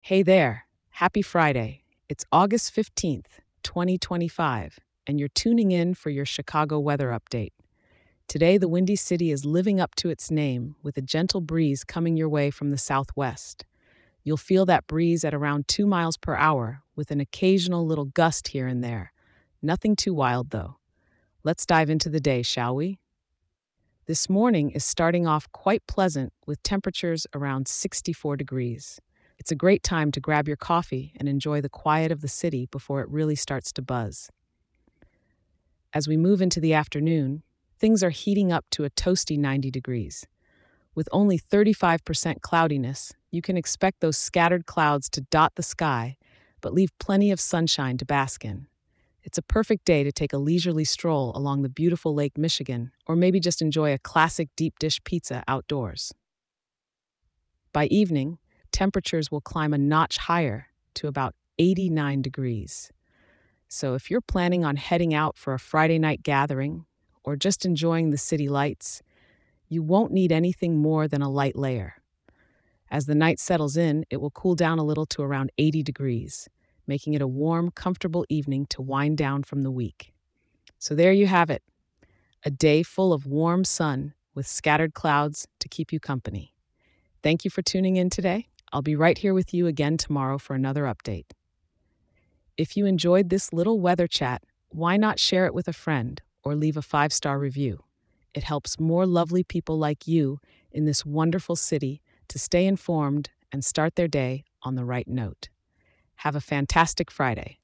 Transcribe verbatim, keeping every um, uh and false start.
Hey there. Happy Friday. It's August fifteenth, twenty twenty-five, and you're tuning in for your Chicago weather update. Today, the Windy City is living up to its name with a gentle breeze coming your way from the southwest. You'll feel that breeze at around two miles per hour, with an occasional little gust here and there. Nothing too wild, though. Let's dive into the day, shall we? This morning is starting off quite pleasant with temperatures around sixty-four degrees. It's a great time to grab your coffee and enjoy the quiet of the city before it really starts to buzz. As we move into the afternoon, things are heating up to a toasty ninety degrees. With only thirty-five percent cloudiness, you can expect those scattered clouds to dot the sky, but leave plenty of sunshine to bask in. It's a perfect day to take a leisurely stroll along the beautiful Lake Michigan, or maybe just enjoy a classic deep dish pizza outdoors. By evening, temperatures will climb a notch higher to about eighty-nine degrees. So if you're planning on heading out for a Friday night gathering or just enjoying the city lights, you won't need anything more than a light layer. As the night settles in, it will cool down a little to around eighty degrees, making it a warm, comfortable evening to wind down from the week. So there you have it, a day full of warm sun with scattered clouds to keep you company. Thank you for tuning in today. I'll be right here with you again tomorrow for another update. If you enjoyed this little weather chat, why not share it with a friend or leave a five-star review? It helps more lovely people like you in this wonderful city to stay informed and start their day on the right note. Have a fantastic Friday.